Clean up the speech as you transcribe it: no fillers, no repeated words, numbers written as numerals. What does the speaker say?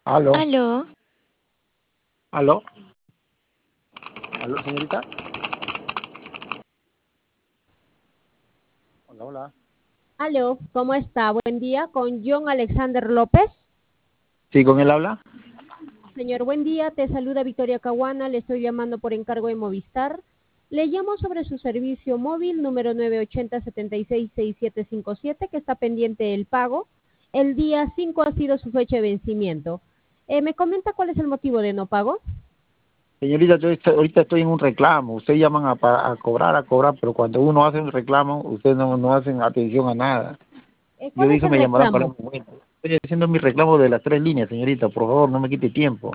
Aló, Aló, aló, aló, señorita. Hola, hola. Aló, ¿cómo está? Buen día, con John Alexander López. ¿Sí, con él habla? Señor, buen día, te saluda Victoria Caguana, le estoy llamando por encargo de Movistar. Le llamo sobre su servicio móvil número 980-766757, que está pendiente del pago. El día 5 ha sido su fecha de vencimiento. ¿Me comenta cuál es el motivo de no pago? Señorita, ahorita estoy en un reclamo. Ustedes llaman a cobrar, pero cuando uno hace un reclamo, ustedes no hacen atención a nada. Yo ¿Cuál es dije el me llamarán para reclamo? un momento. Estoy haciendo mi reclamo de las 3 líneas, señorita. Por favor, no me quite tiempo.